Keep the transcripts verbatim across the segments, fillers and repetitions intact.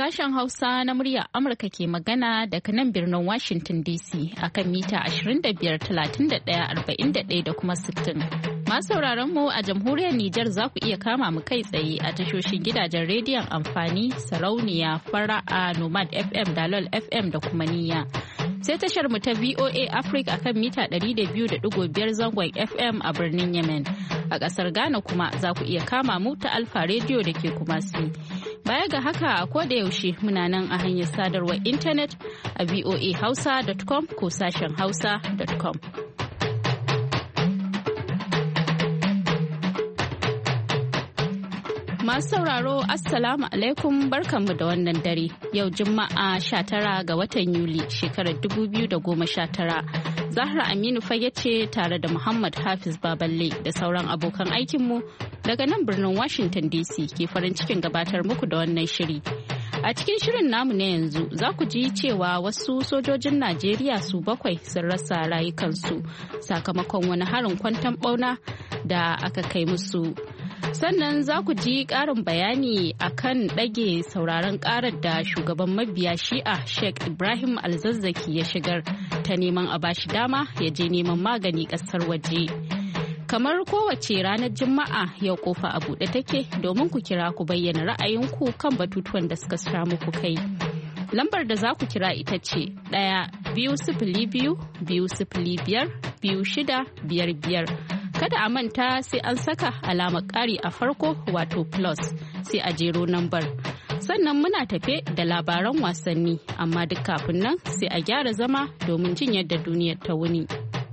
Sashen Hausa na muryar Amurka ke magana daga nan birnin Washington D C akan mita ashirin da biyar, talatin da ɗaya, arba'in da ɗaya da kuma sittin. Masu sauraron mu a jamhuriyar Nijar za ku iya kama mu kai tsaye a tashoshin gidajen rediyon amfani, sarauniya, fara'a, Nomad F M, Dalol F M da kuma niyya. Sai tashar mu ta V O A Africa akan mita ɗari da biyu da ɗigo biyar zangon F M a birnin Yemen. A ƙasar Ghana kuma za ku iya kama mu ta Alfa Radio da ke Kumasi. Baya ga haka a koda yaushe muna nan a hanyar sadarwar intanet a voa hausa dot com ko sashen hausa dot com. Masu sauraro Assalamu alaikum barkanmu da wannan dare yau Juma'a sha tara ga watan Yuli shekarar dubu biyu da goma sha tara. Zahra Aminu fage ce tare da Muhammad Hafiz Baballe da sauran abokan aikinmu daga nan birnin Washington D C ke farin cikin gabatar muku da wannan shiri. A cikin shirin namu na yanzu za ku ji cewa wasu sojojin Najeriya su bakwai sun rasa rayukansu sakamakon wani harin kwanton bauna da aka kai musu. Sannan za ku ji ƙarin bayani akan ɗage sauraron ƙarar da shugaban mabiya shi'a Sheikh Ibrahim Alzazzaki ya shigar ta neman a bashi dama ya je neman magani ƙasar waje. Kamar kowace ranar Juma'a yau kofa a buɗe take domin ku kira ku bayyana ra'ayinku kan batutuwan da suka sha muku kai. Lambar da za ku kira ita ce ɗaya biyu sifili biyu biyu sifili biyar biyu shida biyar biyar. Kada a manta sai an saka alamar ƙari a farko wato plus sai a jero nambar. Sannan muna tafe da labaran wasanni amma duk kafin nan sai a gyara zama domin jin yadda duniyar ta wuni.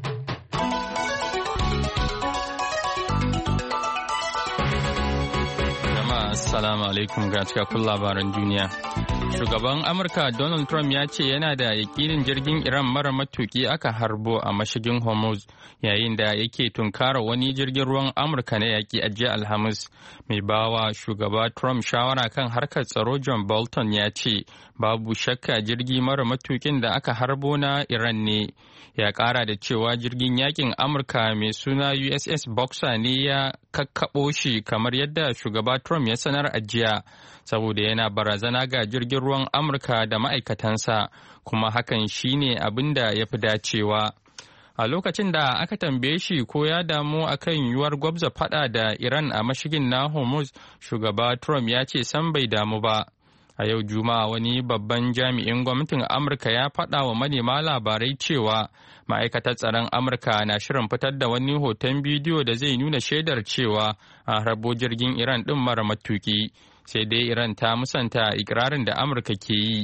Jama'a assalamu alaikum ga cikakkun labaran duniya. Shugaban Amurka Donald Trump ya ce yana da yakinin jirgin Iran mara matuki aka harbo a mashigin Hormuz yayin da yake tunkara wani jirgin ruwan Amurka na yaƙi a jiya Alhamis. Mai bawa shugaba Trump shawara kan harkar tsaro John Bolton ya ce babu shakka jirgi mara matukin da aka harbo na Iran ne. Ya ƙara da cewa jirgin yaƙin Amurka mai suna U S S Boxer ne ya kakkaɓo shi kamar yadda shugaba Trump ya sanar a jiya. Saboda yana barazana ga jirgin ruwan Amurka da ma'aikatansa kuma hakan shine abin da ya fi dacewa. A lokacin da aka tambaye shi ko ya damu akan yiwuwar gwabza fada da Iran a mashigin na Hormuz, shugaba Trump ya ce san bai damu ba. A yau Juma'a wani babban jami'in gwamnatin Amurka ya faɗa wa manema labarai cewa ma'aikatar tsaron Amurka na shirin fitar da wani hoton bidiyo da zai nuna shaidar cewa a harbo jirgin Iran ɗin mara matuki. Sai dai Iran ta musanta ikirarin da Amurka ke yi.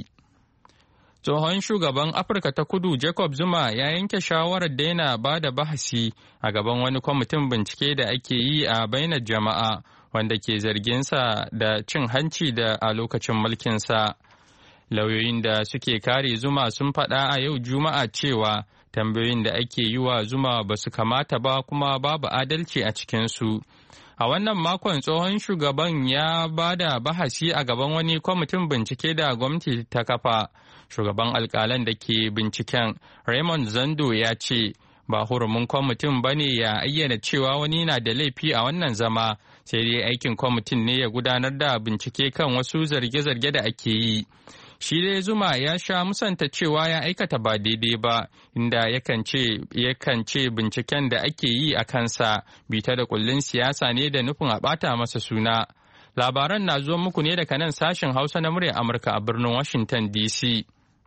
Tsohon shugaban Afirka ta Kudu Jacob Zuma ya yanke shawarar daina ba da bahasi a gaban wani kwamitin bincike da ake yi a bainar jama'a wanda ke zarginsa da cin hanci da a lokacin mulkinsa. Lauyoyin da suke kare Zuma sun faɗa a yau Juma'a cewa tambayoyin da ake yi wa Zuma ba su kamata ba kuma babu adalci a cikinsu. A wannan makon tsohon shugaban ya ba da bahasi a gaban wani kwamitin bincike da gwamnati ta kafa. Shugaban alkalan da ke binciken Raymond Zando ya ce ba hurumin kwamitin ba ne ya ayyana cewa wani na da laifi a wannan zama, sai dai aikin kwamitin ne ya gudanar da bincike kan wasu zarge-zarge da ake yi. Shi dai Zuma ya sha musanta cewa ya aikata ba daidai ba, inda yakan ce yakan ce binciken da ake yi a kansa bita da kullun siyasa ne da nufin a ɓata masa suna. Labaran na zuwa muku ne daga nan sashen Hausa na muryar Amurka a birnin Washington D C.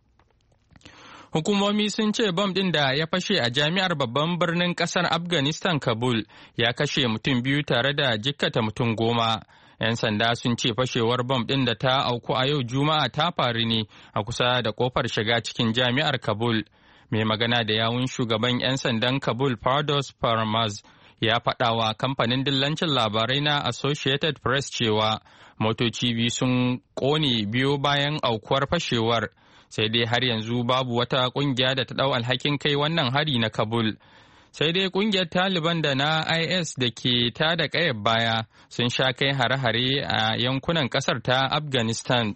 Hukumomi sun ce bom ɗin da ya fashe a jami'ar babban birnin ƙasar Afghanistan Kabul ya kashe mutum biyu tare da jikkata mutum goma. 'Yan sanda sun ce fashewar bom ɗin da ta auku a yau Juma'a ta faru ne a kusa da kofar shiga cikin jami'ar Kabul. Mai magana da yawun shugaban 'yan sandan Kabul Fardos Parmaz ya faɗa wa kamfanin dillancin labarai na Associated Press cewa motoci biyu sun ƙone biyo bayan aukuwar fashewar. Sai dai har yanzu babu wata ƙungiya da ta ɗau alhakin kai wannan hari na Kabul. Sai dai kungiyar Taliban da na I S da ke ta da ƙayar baya sun sha kai hare-hare a yankunan ƙasar ta Afghanistan.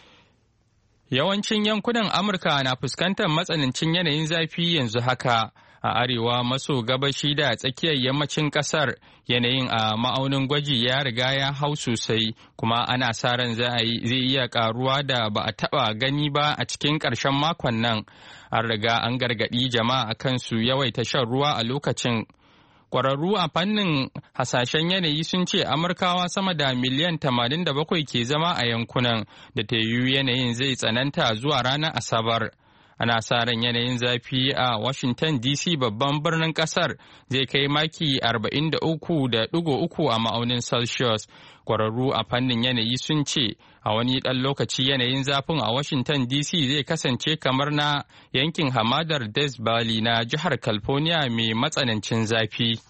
Yawancin yankunan Amurka na fuskantar matsanancin yanayin zafi yanzu haka, A arewa maso gabashi da tsakiyar yammacin kasar yanayin a ma'aunin gwaji ya riga ya hau sosai kuma ana sa ran zai iya karuwa da ba a taba gani ba a cikin ƙarshen makon nan. An riga an gargaɗi jama'a akan su yawaita shan ruwa a lokacin. Ƙwararru a fannin hasashen yanayi sun ce Amurkawa sama da miliyan tamanin da bakwai ke zama a yankunan da ta yiwu yanayin zai tsananta zuwa ranar Asabar. Ana sa ran yanayin zafi a Washington D C babban birnin kasar zai kai maki arba'in da uku da ɗigo uku a ma'aunin Celsius. Kwararru a fannin yanayi sun ce a wani ɗan lokaci yanayin zafin a Washington D C zai kasance kamar na yankin hamadar Death Valley na jihar California mai matsanancin zafi.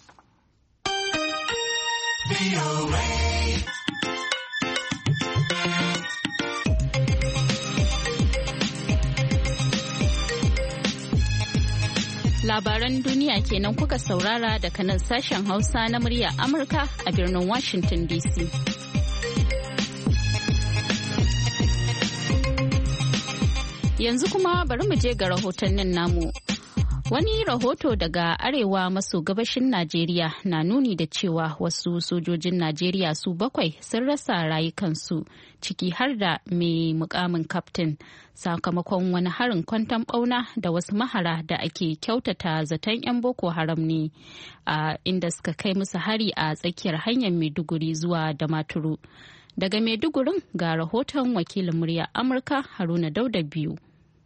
Labaran duniya kenan kuka saurara daga nan sashen Hausa na murya Amurka a birnin Washington D C. Yanzu kuma bari mu je ga rahotannin namu. Wani rahoto daga arewa maso gabashin Najeriya na nuni da cewa wasu sojojin Najeriya su bakwai sun rasa rayukansu ciki har da mai mukamin kaftin sakamakon wani harin kwanton bauna da wasu mahara da ake kyautata zaton 'yan Boko Haram ne a inda suka kai musu hari a tsakiyar hanyar Maiduguri zuwa Damaturu. Daga Maidugurin ga rahoton wakilin murya Amurka Haruna Dauda biyu.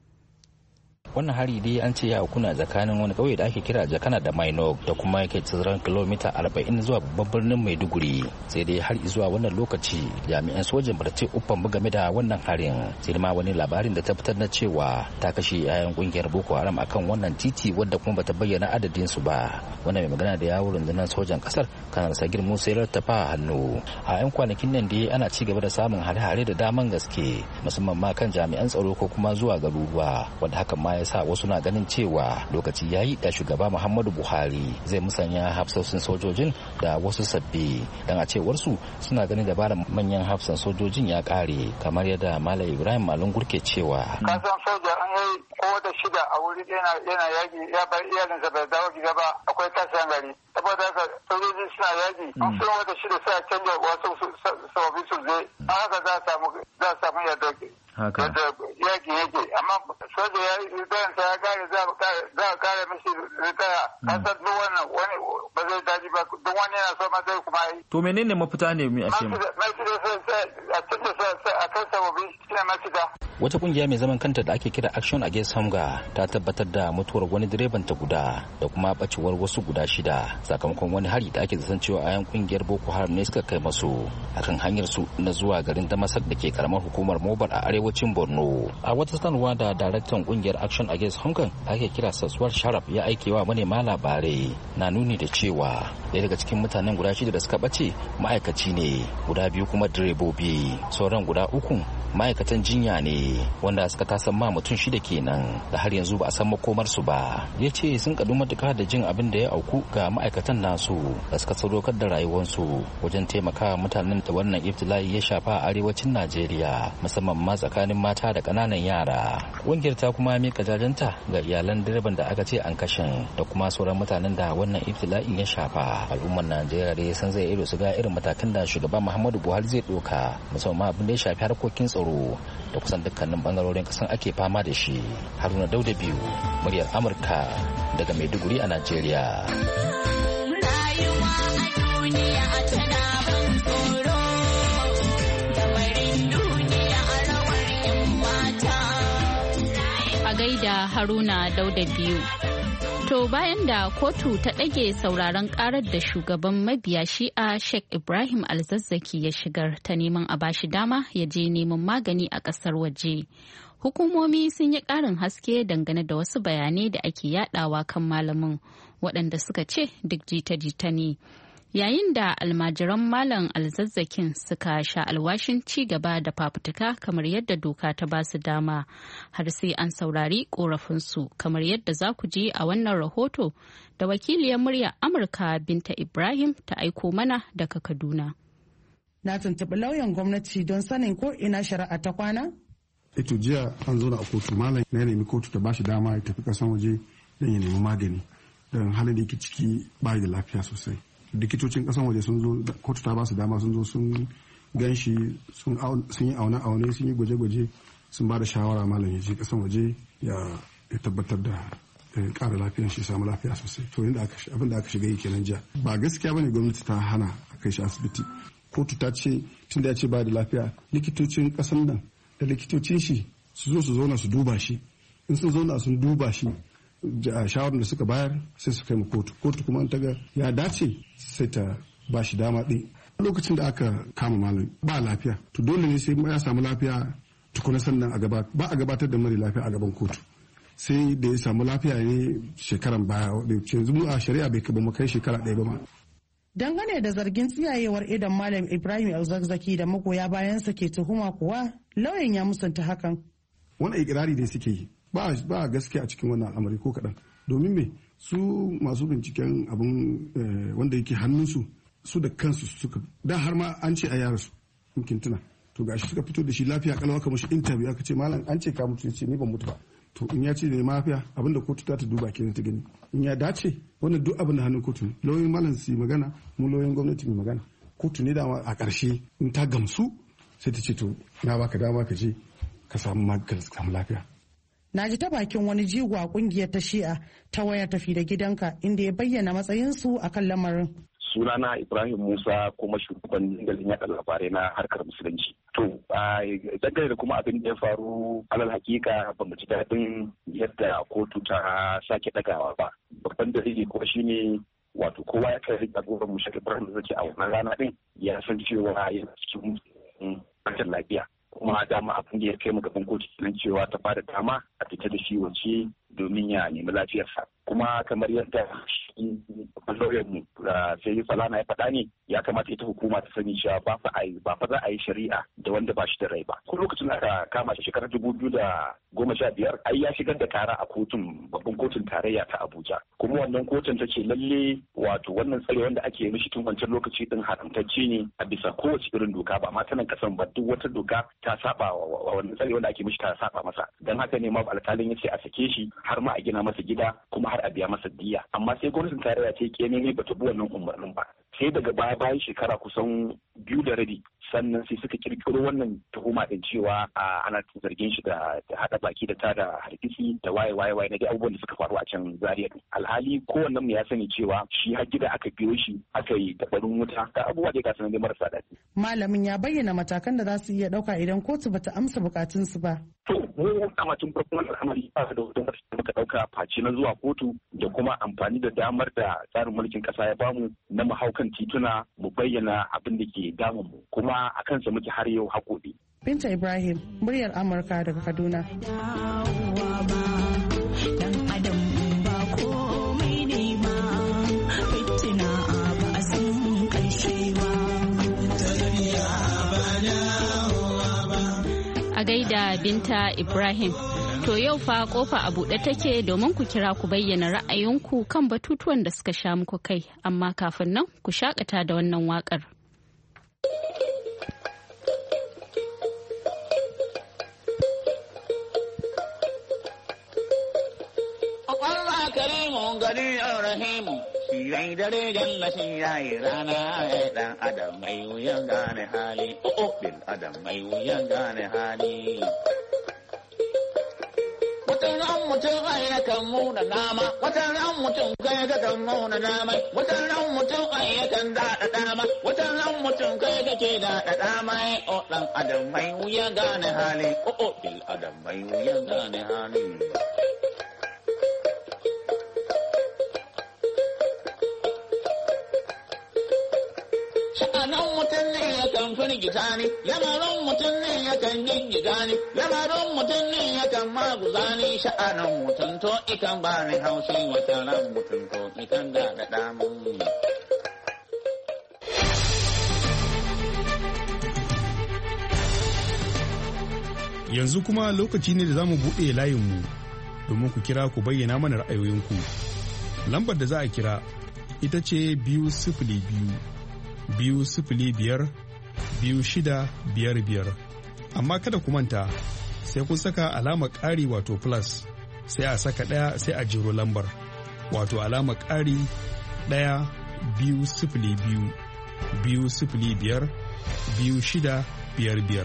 Wannan hari dai an ce ya kuna tsakanin wani kauye da ake kira Jakana da Mainok da kuma yake tsiran kilomita arba'in zuwa babban birnin Maiduguri. Sai dai har zuwa wannan lokaci jami'an sojan ba ce uffan ba game da wannan harin. Sai ma wani labarin da ta fitar na cewa ta kashe yayan kungiyar Boko Haram akan wannan titi wadda kuma bata bayyana adadin su ba. Wannan mai magana da yawun rundunar sojan kasar Kanar Sagir Musa ya tafa hannu. A 'yan kwanakin nan dai ana ci gaba da samun hare-hare da daman gaske musamman ma kan jami'an tsaro ko kuma zuwa garuruwa wanda hakan ma ya sa wasu na ganin cewa lokaci yayi da shugaba Muhammadu Buhari zai musanya hafsoshin sojojin da wasu sabbi dan a cewar su suna ganin dabarar manyan hafsan sojojin ya kare kamar yadda Malam Ibrahim Malum Gurke cewa kasan soja an yi ko da shida a wuri yana yana yaki ya bar iyalinsa bai dawo gida ba akwai tashin gari saboda haka sojoji suna yaki an sun wata shida sai a canja wasu sababbi su zai an haka za a samu za a samu yadda haka yaki yake amma soja ya yi ritayansa ya kare za a kare mashi ritaya kasan duk wannan wani ba zai daji ba duk wani yana so ma zai kuma yi. To menene mafita ne mu a ce mu? Mafita sai a canja sai a kan sababbi shine mafita. Wata kungiya mai zaman kanta da ake kira Action Against Hunger ta tabbatar da mutuwar wani direban ta guda da kuma bacewar wasu guda shida sakamakon wani hari da ake zaton cewa ayan kungiyar Boko Haram ne suka kai masu akan hanyar su na zuwa garin Damasak da ke karamar hukumar Mobar a arewacin Borno. A wata sanarwa da daraktan kungiyar Action Against Hunger da ake kira Saswar Sharaf ya aikewa manema labarai na nuni da cewa ɗaya daga cikin mutanen guda shida da suka bace ma'aikaci ne, guda biyu kuma direbobi, sauran guda uku ma'aikatan jinya ne wanda suka tasan ma mutum shida kenan da har yanzu ba a san makomarsu ba. Ya ce sun kadu matuka da jin abin da ya auku ga ma'aikatan nasu da suka sadaukar da rayuwarsu wajen taimaka mutanen da wannan ibtila'i ya shafa a arewacin Najeriya musamman ma tsakanin mata da ƙananan yara. Ƙungiyar ta kuma mika jajanta ga iyalan direban da aka ce an kashin da kuma sauran mutanen da wannan ibtila'in ya shafa. Al'ummar Najeriya dai san zai ido su ga irin matakan da shugaba Muhammadu Buhari zai ɗauka musamman abin da ya shafi harkokin tsaro da kusan dukkanin bangarorin kasan ake fama da shi. Haruna Dauda biyu, muryar Amurka daga Maiduguri a Najeriya. A gaida Haruna Dauda biyu. To bayan da kotu ta ɗage sauraron ƙarar da shugaban mabiya shi'a Sheikh Ibrahim Alzazzaki ya shigar ta neman a bashi dama ya je neman magani a ƙasar waje. Hukumomi sun yi ƙarin haske dangane da wasu bayanai da ake yadawa kan malamin waɗanda suka ce duk jita-jita ne. Yayin da almajiran Malam Alzazzakin suka sha alwashin ci gaba da fafutuka kamar yadda doka ta ba su dama har sai an saurari korafinsu kamar yadda za ku ji a wannan rahoto da wakiliyar murya Amurka Binta Ibrahim ta aiko mana daga Kaduna. Na tuntuɓi lauyan gwamnati don sanin ko ina shari'a ta kwana? Ito jiya an zo da a kotu malam na nemi kotu ta ba shi dama ya tafi kasan waje don ya nemi magani. don halin da yake ciki ba da lafiya sosai. Likitocin kasan waje sun zo, kotu ta ba su dama sun zo sun gan shi, sun yi aune-aune, sun yi gwaje-gwaje, sun ba da shawara malam ya je kasan waje ya tabbatar da ƙara lafiyar shi, samu lafiya sosai. To abin da aka shiga yi kenan jiya. Ba gaskiya bane gwamnati ta hana a kai shi asibiti. Kotu ta ce tun da ya ce ba da lafiya, likitocin kasan nan da likitocin shi su zo su zauna su duba shi. In sun zauna sun duba shi, shawarar da suka bayar sai su kai mu kotu. Kotu kuma ta ga ya dace sai ta ba shi dama ɗin. Lokacin da aka kama malam ba lafiya, to dole ne sai ya samu lafiya tukuna sannan a gaba ba a gabatar da mara lafiya a gaban kotu. Sai da ya samu lafiya ne shekaran baya, yanzu mu a shari'a bai ba mu kai shekara ɗaya ba ma. Dangane da zargin tsiyayewar idan Malam Ibrahim Alzakzaki da magoya bayansa ke tuhuma kuwa, lauyan ya musanta hakan. Wannan ikirari ne suke yi, ba ba gaskiya a cikin wannan al'amari ko kaɗan. Domin me su masu binciken abin wanda yake hannunsu su da kansu suka da har ma an ce a yara su in kintuna. To gashi suka fito da shi lafiya kalau aka mashi interview aka ce malam an ce ka mutu, ya ce ni ban mutu ba. To in ya ce ne mafiya abinda kotu ta ta duba kenan ta gani, in ya dace wannan duk abin da hannun kotu ne. Lauyoyin malam su yi magana, mu lauyoyin gwamnati mu magana. Kotu ne dama a ƙarshe in ta gamsu sai ta ce to na baka dama ka je ka samu magani ka samu lafiya. Na ji ta bakin wani jigo a kungiyar ta Shi'a ta wayar tafi da gidanka inda ya bayyana matsayinsu akan lamarin. Sunana Ibrahim Musa, kuma shugaban dandalin yaɗa labarai na harkar musulunci. To, dangane da kuma abin da ya faru, alal hakika ba mu ji daɗin yadda kotu ta sake ɗagawa ba. Babban dalili kuma shine wato kowa ya kai riga goron mu Sheikh Ibrahim zaki a wannan rana din ya san cewa yana cikin rashin lafiya. Kuma dama abin da ya kai mu gaban kotu kenan cewa ta bada dama a fita da shi waje domin ya nemi lafiyarsa. Kuma kamar yadda lauyan mu sai Falana ya faɗa ne, ya kamata ita hukuma ta sani cewa ba fa a ba fa za a yi shari'a da wanda ba shi da rai ba. Ko lokacin da aka kama shi shekarar dubu biyu da goma sha biyar ai ya shigar da kara a kotun babban kotun tarayya ta Abuja. Kuma wannan kotun ta ce lalle wato wannan tsare wanda ake mishi tun wancan lokaci din haramtacce ne a bisa kowace irin doka, ba ma ta nan kasan ba, duk wata doka ta saba wa wannan tsare wanda ake mishi ta saba masa. Dan haka ne ma alkalin ya ce a sake shi har ma a gina masa gida kuma har a biya masa diya. Amma sai gwamnatin tarayya ce kene ne bata bi wannan umarnin ba. Sai daga baya bayan shekara kusan biyu da rabi sannan sai suka kirkiro wannan tuhuma din cewa ana zargin shi da hada baki da tada hargitsi da waye waye waye na dai abubuwan da suka faru a can Zaria. Alhali kowannen mu ya sani cewa shi har gida aka biyo shi aka yi dabarun wuta da abubuwa da ga sanan marasa daɗi. Malamin ya bayyana matakan da za su iya ɗauka idan kotu bata amsa bukatunsu ba. To mu kamatin farkon al'amari ba da wata da muka ɗauka face na zuwa kotu da kuma amfani da damar da tsarin mulkin ƙasa ya bamu na mu haukan tituna mu bayyana abin da ke damun mu, kuma a kansa muke har yau haƙoɗi. Binta Ibrahim, muryar Amurka daga Kaduna. A gaida Binta Ibrahim. To yau fa kofa a buɗe take domin ku kira ku bayyana ra'ayinku kan batutuwan da suka sha muku kai, amma kafin nan ku shakata da wannan waƙar. Allah karimu gari rahimu, shi yayi dare jalla shi yayi rana, ya dan adam mai wuyan gane hali, oh bil adam mai wuyan gane hali. Watan ran mutum ai yakan nuna nama, watan ran mutum kai ga kan nuna nama, watan ran mutum ai yakan daɗa dama, watan ran mutum kai ga ke daɗa dama, oh dan adam mai wuya gane hali, oh bil adam mai wuya gane hali. Sha'anan mutum ne yakan firgita ni, lamarin mutum ne yakan gingiga ni, lamarin mutum ne yakan maguza ni, sha'anan mutum to ikan ba ni haushi, wata ran mutum to ikan da da damun. Yanzu kuma lokaci ne da za mu buɗe layinmu domin ku kira ku bayyana mana ra'ayoyinku. Lambar da za a kira ita ce biyu sifili biyu. biyu sifili biyar biyu shida biyar biyar, amma kada ku manta sai kun saka alamar ƙari wato plus sai a saka ɗaya sai a jiro lambar wato alama ƙari ɗaya biyu sifili biyu biyu sifili biyar biyu shida biyar biyar.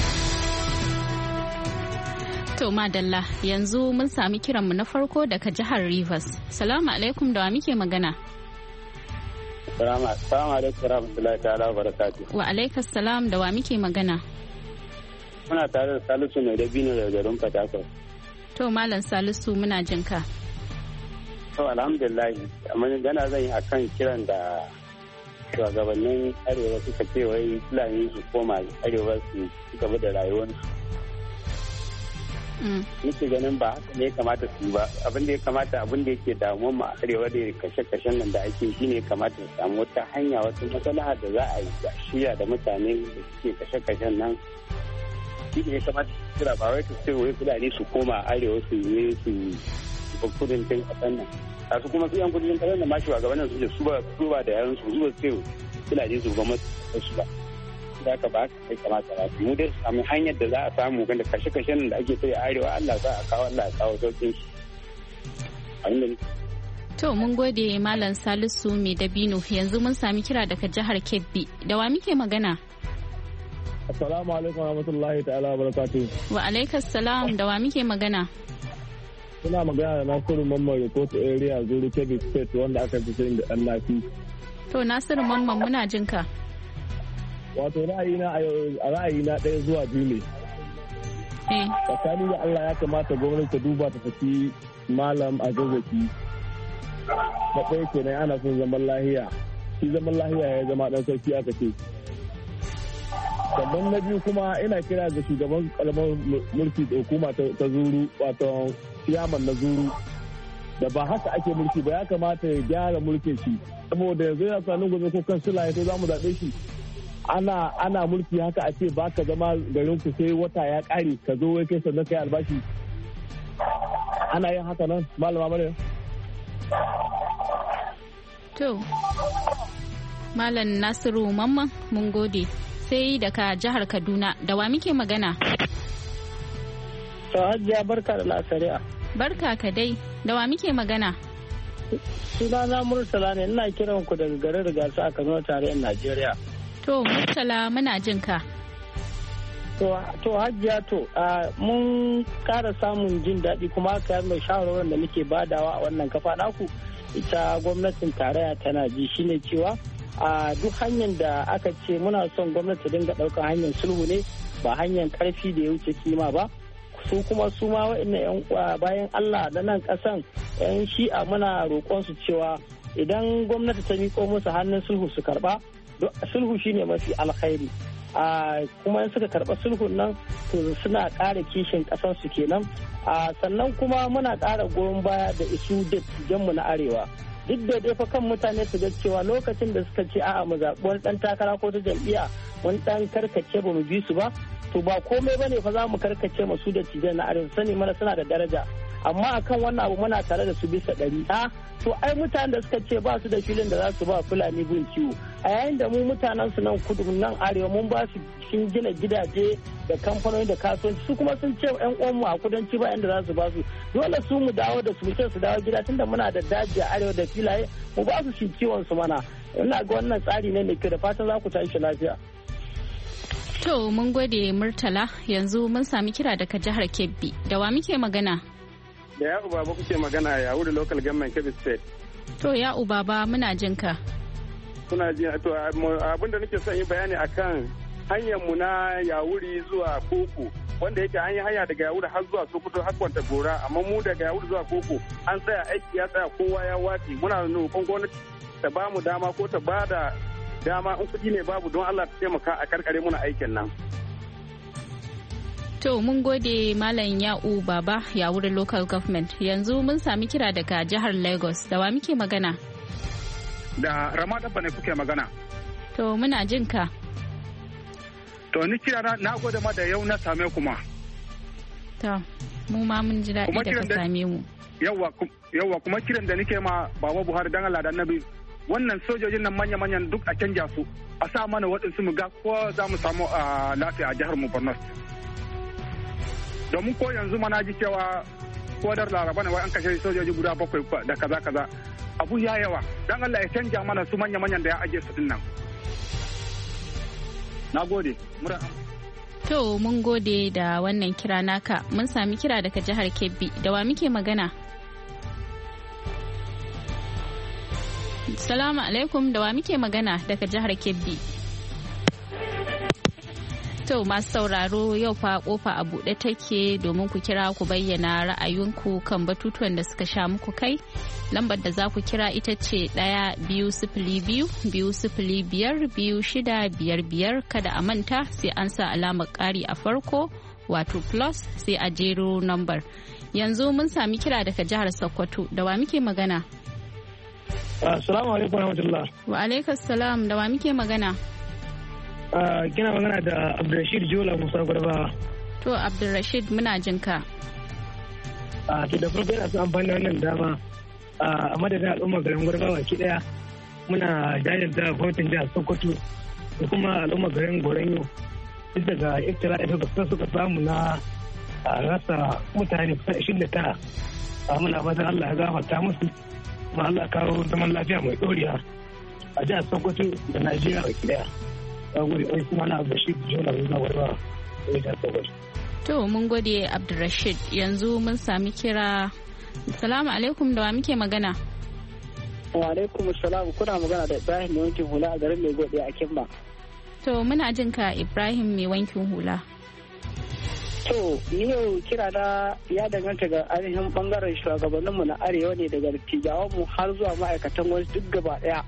To madalla yanzu mun sami kiranmu na farko daga jihar Rivers. Salamu alaikum, da wa muke magana? Salamu alaikum warahmatullahi ta'ala wa barakatuh. Wa alaikas salam, da wa muke magana? Muna tare da Salisu mai dabino daga garin Fatakwal. To Malam Salisu muna jin ka. To alhamdulillah, amma gana zan yi akan kiran da shugabannin arewa suka ce wai Fulani su koma arewa su gaba da rayuwarsu. Nake ganin ba haka ne ya kamata su ba, abin da ya kamata abin da yake damuwa mu a arewa da kashe-kashen nan da ake shi ne kamata su samu wata hanya wata maslaha da za a yi da shirya da mutane da suke kashe-kashen nan. Shi ne ya kamata su kira ba wai su ce wai Fulani su koma arewa su ne su kudancin ƙasar nan. A su kuma su yan kudancin ƙasar nan ma shugabannin su su ba su ba da yaran su su ba su ce Fulani su ga su ba. Da ka ba kai kamata ba mu dai samu hanyar da za a samu ganda kashe-kashen da ake sai a arewa Allah za a kawo Allah ya kawo sauƙin shi. To mun gode Malam Salisu mai dabino, yanzu mun sami kira daga jihar Kebbi, da wa muke magana? Assalamu alaikum warahmatullahi ta'ala wa barakatuh. Wa alaikas salam, da wa muke magana? Ina magana da Nasiru Mamman Report Area Zuru Kebbi State wanda aka fi sani da ɗan lafi. To Nasiru Mamman muna jin ka. Wato ra'ayina a ra'ayina ɗaya zuwa biyu ne. Tsakani da Allah ya kamata gwamnati ta duba ta saki Malam Azazzaki. Na ɗaya kenan ana son zaman lahiya. Shi zaman lahiya ya zama ɗan sarki aka ce. Sannan na biyu kuma ina kira ga shugaban kalamar mulki da hukuma ta Zuru wato ciyaman na Zuru. Da ba haka ake mulki ba, ya kamata ya gyara mulkin shi. Saboda yanzu yana sanin gobe ko kansila ya to za mu zaɓe shi. ana ana mulki haka a ce ba ka zama garin ku sai wata ya kare ka zo wai kai sannan kai albashi, ana yin haka nan malama Maryam? To Malam Nasiru Mamman mun gode. Sai daga jihar Kaduna, da wa muke magana? To Hajiya barka da lasariya. Barka ka dai, da wa muke magana? Sunana Murtala ne, ina kiran ku daga garin Rigasa a Kano tarayyar Najeriya. To Murtala muna jin ka. To Hajiya to mun kara samun jin daɗi kuma aka yi mai shawarwarin da muke badawa a wannan kafa naku ita gwamnatin tarayya tana ji shine cewa a duk hanyar da aka ce muna son gwamnati dinga ɗaukar hanyar sulhu ne ba hanyar ƙarfi da ya wuce kima ba. Su kuma su ma wa'annan yan bayan Allah da nan ƙasan yan shi'a muna roƙon su cewa idan gwamnati ta miƙo musu hannun sulhu su karɓa, sulhu shine mafi alkhairi. a kuma in suka karɓa sulhun nan to suna ƙara kishin ƙasar su kenan. a sannan kuma muna ƙara goyon baya da isu da mu na arewa duk da dai fa kan mutane su ga cewa lokacin da suka ce a'a mu zaɓi wani ɗan takara ko ta jam'iyya wani ɗan karkace ba mu bi su ba to ba komai bane fa za mu karkace masu da tijan na arewa sani mana suna da daraja amma akan wannan abu muna tare da su bisa ɗari. a to ai mutanen da suka ce ba su da filin da za su ba fulani bin ciwo a yayin da mu mutanen su nan kudu nan arewa mun ba su sun gina gidaje da kamfanoni da kasuwanci su kuma sun ce yan uwanmu a kudanci ba yanda za su ba su dole su mu dawo da su ce su dawo gida tunda muna da daji a arewa da filaye mu ba su shi kiwon su mana. ina ga wannan tsari ne mai kyau da fatan za ku tashi lafiya. To mun gode Murtala, yanzu mun sami kira daga jihar Kebbi, da wa muke magana? Da ya uba ba kuke magana ya wuri local government Kebbi state. To ya uba ba muna jin ka. Kuna jin to abin da nake son yi bayani akan hanyar mu na Yawuri zuwa Koko wanda yake an yi hanya daga Yawuri har zuwa Sokoto har Kwanta Gora amma mu daga Yawuri zuwa Koko an tsaya aiki ya tsaya kowa ya wace muna roƙon gwamnati ta ba mu dama ko ta ba da dama in kuɗi ne babu don Allah ta taimaka a karkare muna aikin nan. To mun gode Malam Ya'u Baba ya wurin local government. Yanzu mun sami kira daga jihar Lagos. Da wa muke magana? Da Ramadabba ne kuke magana. To muna jin ka. To ni kira na gode ma da yau na same kuma. To mu ma mun ji daɗi da ka same mu. Yawwa yawwa kuma kiran da nake ma Baba Buhari dan Allah da Annabi wannan sojojin nan manya-manyan duk a canja su a sa mana waɗansu mu ga ko za mu samu lafiya a jihar mu Borno. Domin ko yanzu mana ji cewa ko da laraba ne wai an kashe sojoji guda bakwai da kaza kaza abu ya yawa dan Allah ya canja mana su manya manyan da ya aje su dinnan. Na gode. To mun gode da wannan kira naka. Mun sami kira daga jihar Kebbi. Da wa muke magana? Salamu alaikum, da wa muke magana daga jihar Kebbi? To masu sauraro yau fa kofa a buɗe take domin ku kira ku bayyana ra'ayinku kan batutuwan da suka sha muku kai. Lambar da za ku kira ita ce ɗaya biyu sifili biyu biyu sifili biyar biyu shida biyar biyar. Kada a manta sai an sa alamar ƙari a farko wato plus sai a jero lambar. Yanzu mun sami kira daga jihar Sokoto. Da wa muke magana? Assalamu alaikum warahmatullah. Wa alaikum salam, da wa muke magana? Uh, kina magana da Abdulrashid Jola Musa Gwarbawa. To Abdulrashid muna jin ka. Uh, to da farko yana son amfani da wannan dama uh, a madadin al'ummar garin Gwarbawa ki daya muna jajanta gwamnatin jihar Sokoto da kuma al'ummar garin Goranyo duk daga iftira'i da suka samu na rasa mutane kusan ashirin da tara. Uh, muna fatan Allah ya gafarta musu kuma Allah kawo zaman lafiya mai ɗoriya a jihar Sokoto da Najeriya baki daya. To mun gode Abdulrashid. Yanzu mun sami kira. Salamu alaikum, da wa muke magana? Wa alaikum salam, kuna magana da Ibrahim mai wankin hula a garin mai gode a Kimba. To muna jin ka Ibrahim mai wankin hula. To ni yau kira na ya danganta ga ainihin bangaren shugabanninmu na arewa ne daga dattijawanmu har zuwa ma'aikatan wani duk gaba daya.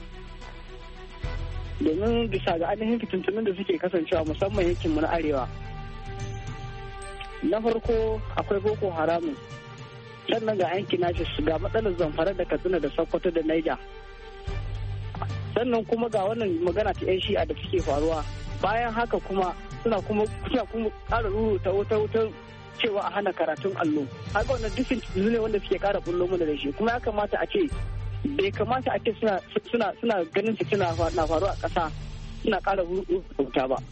Domin bisa ga ainihin fitintunin da suke kasancewa musamman yankinmu na arewa. Na farko akwai boko haramun, sannan ga yankin nashi ga matsalar zamfara da katsina da sokoto da naija, sannan kuma ga wannan magana ta yan shi'a da suke faruwa. Bayan haka kuma suna kuma suna kuma ƙara rubuta wuta wutar cewa a hana karatun allo. Haka wannan dukkan ne wanda suke ƙara bullo mana da shi, kuma ya kamata a ce bai kamata a ce suna suna ganin su suna na faru a ƙasa suna ƙara rubuta ba.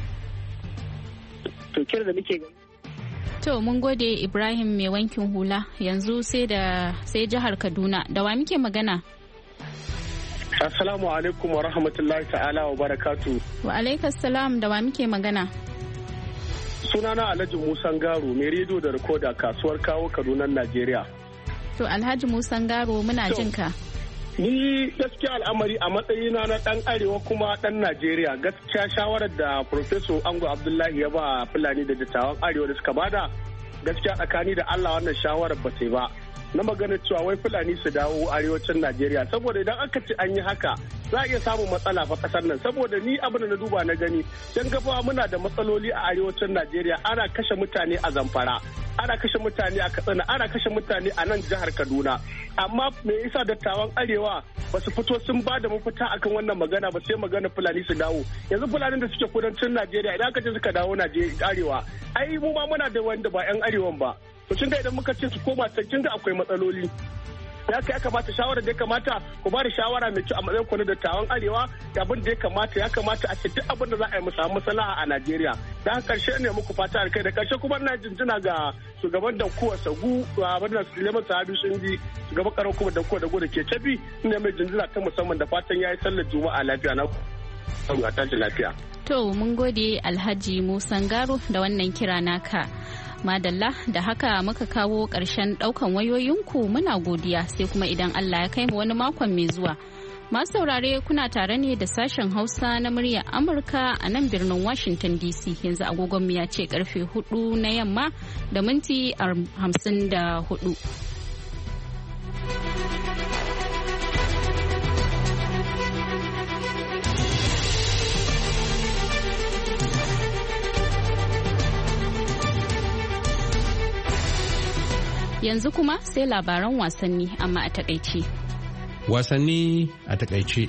To kira da muke gani. To mun gode Ibrahim mai wankin hula. Yanzu sai da sai jihar Kaduna. Da wa muke magana? Assalamu alaikum wa rahmatullahi ta'ala wa barakatu. Wa alaikas salam, da wa muke magana? Sunana Alhaji Musa Ngaro mai rediyo da rikoda kasuwar kawo Kaduna Najeriya. To Alhaji Musa Ngaro muna jin ka. Ni gaskiya al'amari a matsayina na dan arewa kuma dan Najeriya, gaskiya shawarar da Professor Ango Abdullahi ya ba Fulani da dattawan arewa da suka bada, gaskiya tsakani da Allah wannan shawarar ba sai ba. Na magana cewa wai Fulani su dawo arewacin Najeriya, saboda idan aka ce an yi haka za a iya samun matsala fa kasar nan, saboda ni abin da na duba na gani dan gaba muna da matsaloli a arewacin Najeriya. Ana kashe mutane a Zamfara, ana kashe mutane a Katsina, ana kashe mutane a nan jihar Kaduna, amma me yasa dattawan arewa ba su fito sun ba da mafita akan wannan magana ba, sai magana Fulani su dawo. Yanzu Fulani da suke kudancin Najeriya idan aka ce suka dawo Najeriya arewa, ai mu ma muna da wanda ba 'yan arewan ba. To kin ga idan muka ce su koma can kin ga akwai matsaloli. Ya ya kamata shawara da ya kamata ku ba da shawara mai kyau a matsayin ku na dattawan arewa, da abin da ya kamata ya kamata a ce duk abin da za a yi mu samu maslaha a Najeriya. Da haka karshe ne muku fata alkai da karshe kuma ina jinjina ga shugaban da kuwa sagu abin da Suleiman Sahabi Shindi, shugaban karon kuma da kuwa da goda ke tabi, ina mai jinjina ta musamman da fatan yayi sallar Juma'a lafiya na ku a tashi lafiya. To mun gode Alhaji Musa Ngaro da wannan kira naka. Madalla, da haka muka kawo ƙarshen ɗaukan wayoyinku, muna godiya sai kuma idan Allah ya kai mu wani makon mai zuwa. Masu saurare kuna tare ne da sashen Hausa na muryar Amurka a nan birnin Washington D C. Yanzu agogon mu ya ce karfe hudu na yamma da minti hamsin da hudu. Yanzu kuma sai labaran wasanni amma a takaice. Wasanni a takaice.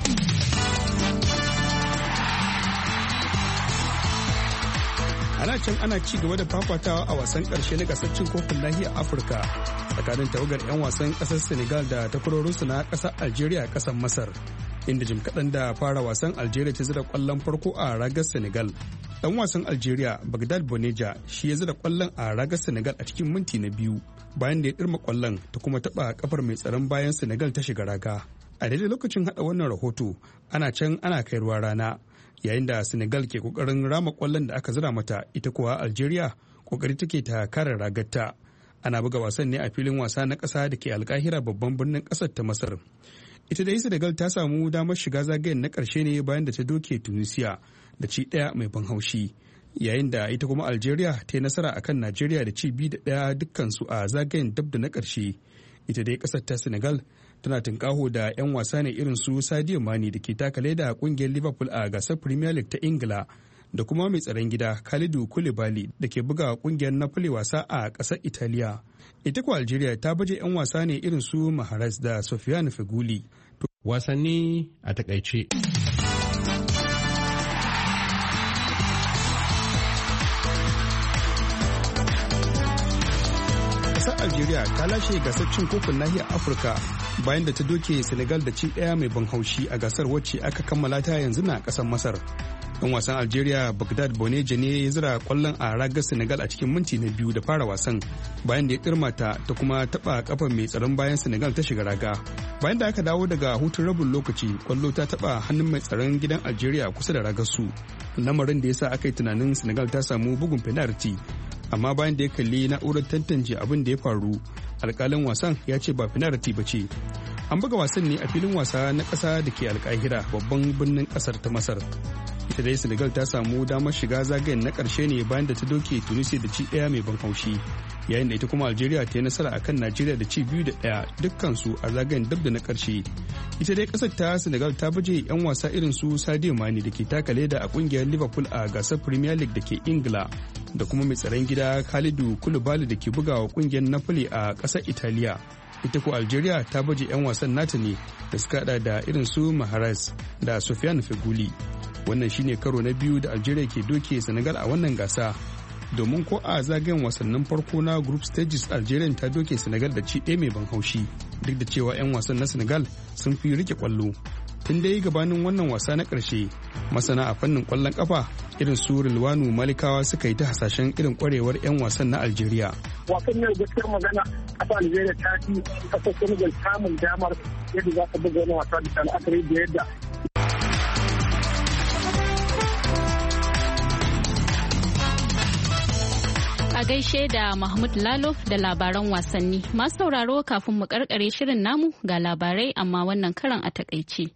Ana can ana ci gaba da fafatawa a wasan ƙarshe na gasar cin kofin nahiyar Afirka tsakanin tawagar 'yan wasan ƙasar Senegal da takwarorinsu na ƙasar Algeria a ƙasar Masar, inda jim kaɗan da fara wasan Algeria ta zira ƙwallon farko a ragar Senegal. Ɗan wasan Algeria Bagdad Boneja shi ya zira ƙwallon a ragar Senegal a cikin minti na biyu. bayan da ya ɗirma ƙwallon ta kuma taɓa kafar mai tsaron bayan Senegal ta shiga raga. A daidai lokacin haɗa wannan rahoto ana can ana kai ruwa rana yayin da Senegal ke ƙoƙarin rama ƙwallon da aka zira mata, ita kuwa Algeria ƙoƙari take ta kare ragarta. Ana buga wasan ne a filin wasa na ƙasa da ke Alƙahira babban birnin ƙasar ta Masar. Ita dai Senegal ta samu damar shiga zagayen na ƙarshe ne bayan da ta doke Tunisia da ci ɗaya mai ban haushi, yayin da ita kuma Algeria ta yi nasara akan Najeriya da ci biyu da ɗaya dukkansu a zagayen dab da na ƙarshe. Ita dai ƙasar ta Senegal tana tunƙaho da 'yan wasa ne irin su Sadio Mane da ke taka leda a ƙungiyar Liverpool a gasar Premier League ta Ingila, da kuma mai tsaron gida Kalidou Koulibaly da ke buga ƙungiyar Napoli wasa a ƙasar Italiya. Ita kuwa Algeria ta baje 'yan wasa ne irin su Mahrez da Sofiane Feghouli. Wasanni a takaice. Ƙasar Algeria ta lashe gasar cin kofin nahiyar Afirka bayan da ta doke Senegal da ci ɗaya mai ban haushi a gasar wacce aka kammala ta yanzu na ƙasar Masar. Ɗan wasan Algeria Bagdad Boneje ne ya zira kwallon a ragar Senegal a cikin minti na biyu da fara wasan, bayan da ya kirmata ta kuma taɓa kafar mai tsaron bayan Senegal ta shiga raga. Bayan da aka dawo daga hutun rabin lokaci, kwallo ta taɓa hannun mai tsaron gidan Algeria kusa da ragar su, lamarin da ya sa aka yi tunanin Senegal ta samu bugun penalty. Amma bayan da ya kalli na'urar tantance abin da ya faru, alƙalin wasan ya ce ba penalty ba ce. An buga wasan ne a filin wasa na ƙasa da ke Alƙahira babban birnin ƙasar ta Masar. Ita dai Senegal ta samu damar shiga zagayen na ƙarshe ne bayan da ta doke Tunisia da ci ɗaya mai ban haushi, yayin da ita kuma Algeria ta yi nasara akan Najeriya da ci biyu da ɗaya dukkansu a zagayen dab da na ƙarshe. Ita dai ƙasar ta Senegal ta baje 'yan wasa irin su Sadio Mane da ke taka leda a ƙungiyar Liverpool a gasar Premier League da ke Ingila, da kuma mai tsaron gida Kalidou Koulibaly da ke bugawa ƙungiyar Napoli a ƙasar Italiya. Ita ko Algeria ta baje 'yan wasan nata ne da suka hada da irin su Mahrez da Sofiane Feghouli. Wannan shine karo na biyu da Algeria ke doke Senegal a wannan gasa, domin ko a zagayen wasannin farko na group stages Algeria ta doke Senegal da ci ɗaya mai ban haushi, duk da cewa 'yan wasan na Senegal sun fi rike kwallo. Tun dai gabanin wannan wasa na ƙarshe, masana a fannin ƙwallon ƙafa irin su Rilwanu Malikawa suka yi ta hasashen irin ƙwarewar 'yan wasan na Algeria. Wasan yau gaskiyar magana ƙasa Algeria ta fi ƙasar Senegal samun damar yadda za ta buga wani wasa da al'akari da yadda a gaishe da Mahmud Lalo da labaran wasanni. Masu sauraro kafin mu karkare shirin namu ga labarai amma wannan karan a takaice.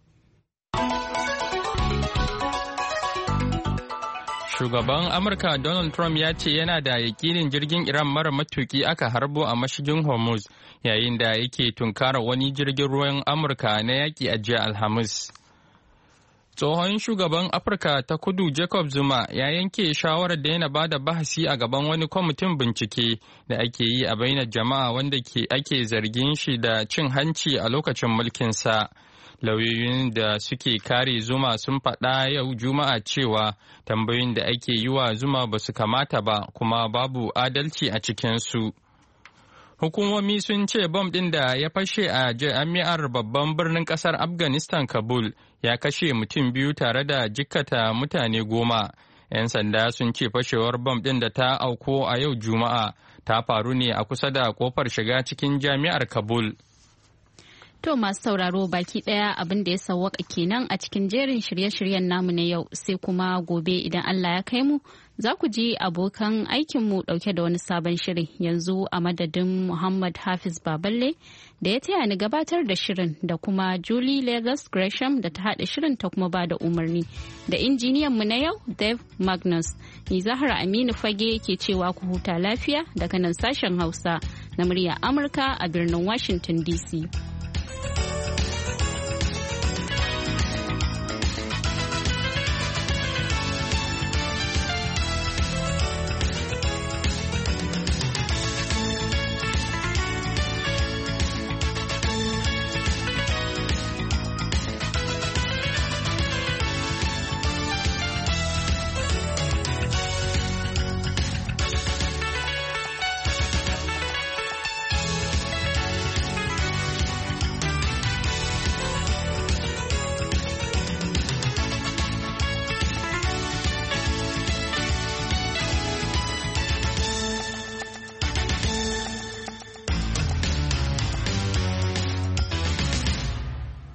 Shugaban Amurka Donald Trump ya ce yana da yakinin jirgin Iran mara matuki aka harbo a mashigin Hormuz yayin da yake tunkara wani jirgin ruwan Amurka na yaƙi a jiya Alhamis. Tsohon shugaban Afirka ta Kudu Jacob Zuma ya yanke shawarar da yana bada bahasi a gaban wani kwamitin bincike da ake yi a bainar jama'a wanda ke ake zargin shi da cin hanci a lokacin mulkinsa. Lauyoyin da suke kare Zuma sun faɗa yau Juma'a cewa tambayoyin da ake yi wa Zuma ba su kamata ba kuma babu adalci a cikinsu. Hukumomi sun ce bom ɗin da ya fashe a jami'ar babban birnin ƙasar Afghanistan Kabul ya kashe mutum biyu tare da jikkata mutane goma. 'Yan sanda sun ce fashewar bom ɗin da ta auko a yau Juma'a ta faru ne a kusa da kofar shiga cikin jami'ar Kabul. To masu sauraro baki daya abin da ya sawwaka kenan a cikin jerin shirye-shiryen namu na yau, sai kuma gobe idan Allah ya kai mu za ku ji abokan aikinmu dauke da wani sabon shirin. Yanzu a madadin Muhammad Hafiz Baballe da ya taya ni gabatar da shirin da kuma Julie Lagos Gresham da ta haɗa shirin ta kuma ba da umarni da injiniyan mu na yau Dave Magnus. Ni Zahra Aminu Fage ke cewa ku huta lafiya daga nan sashen Hausa na murya Amurka a birnin Washington D C.